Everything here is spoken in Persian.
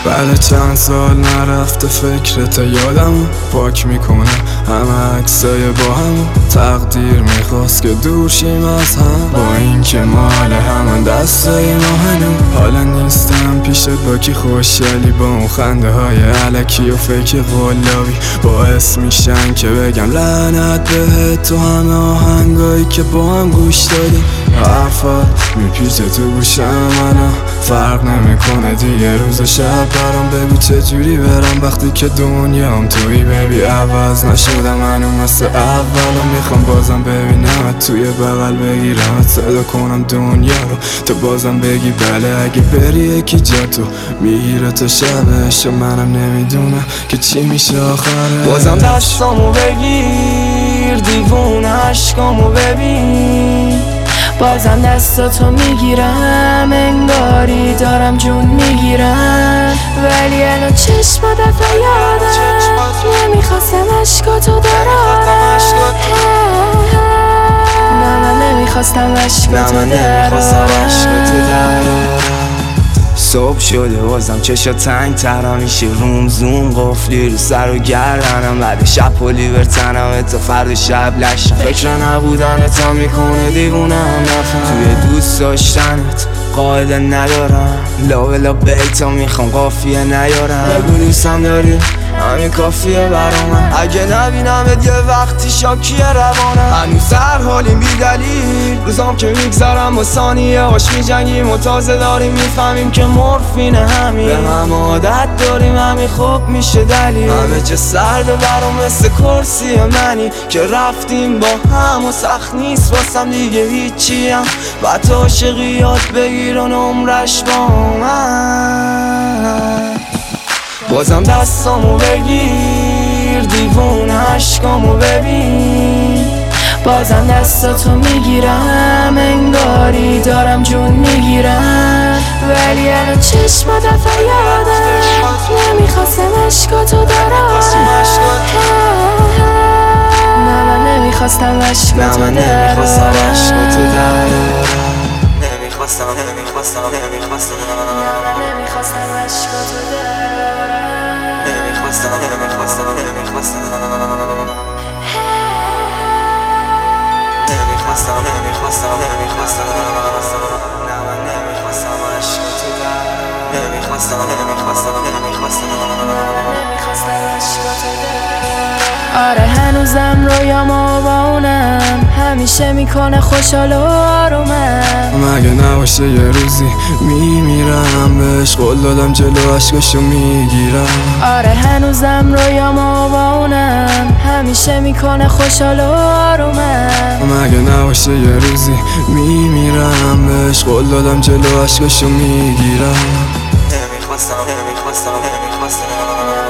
بعد چند سال نرفته فکرت یادم پاک میکنم همه عکسای با هم. تقدیر میخواست که دور شیم از هم، با اینکه مال همون دستای ما هنوز. حالا نیستم پیشت با کی خوشحالی، با اون خنده های علکی و فکر قلابی باعث میشن که بگم لعنت بهت. تو همه آهنگایی که با هم گوش دادیم حرفات میپیچه تو گوشم منو، فرق نمیکنه دیگه روز و شب برام. بگو چجوری برم وقتی که دنیام تویی ببی، عوض نشدم منو مثل اولم. میخوام بازم ببینم توی بغل بگیرم صدا کنم دنیا رو، تو بازم بگی بله اگه بری یکی جا تو میگیره تا شبش و منم نمیدونم که چی میشه آخره. بازم دستامو بگیر دیوونه عشقامو ببین، بازم دستاتو میگیرم انگاری دارم جون میگیرم، ولی الان چشم دفعه یادم نمیخواستم عشقاتو دارم. نه من نمیخواستم عشقاتو دارم. صبح شده بازم چشا تنگ ترم میشه، روم زوم قفلی رو سر و گردنم. بعد شب پلی برتنم تا فرد شب لشم، فکر نبودن تا میکنه دیوونم. نفهم توی دوست داشتنت قاعده ندارم، لا بیتا میخوام قافیه نیارم. بگو دوستم داری همین کافیه برام، اگه نبینمت یه وقتی شاکیه روانم. هنوز سر حالیم بی دلیل، روزام که میگذرم با ثانیه هاش میجنگیم و تازه داریم میفهمیم که مورفین همین به هم عادت داریم. همین خوب میشه دلیل همه چه سرده برام مثل کرسی منی که رفتیم با هم و سخت نیست واسم دیگه هیچیم. و تا عاشقی یاد بگیر و نمرش با من. بازم دستامو بگیر دیوونه عشقامو ببین، بازم دستاتو میگیرم انگاری دارم جون میگیرم، ولی الان چشم دفعه یادم نمیخواستم عشقاتو دارم. نه من نمیخواستم عشقاتو دارم. نمیخواستم عشقاتو دارم. آره هنوزم رویامو با اونم همیشه میکنه خوشحال و آرومم. مگه نباشه یه روزی میمیرم بهش قول دادم جلو عشقشو میگیرم. آره هنوزم رویامو با اونم همیشه میکنه خوشحال و آرومم. مگه نباشه یه روزی میمیرم بهش قول دادم جلو عشقشو میگیرم. نمیخواستم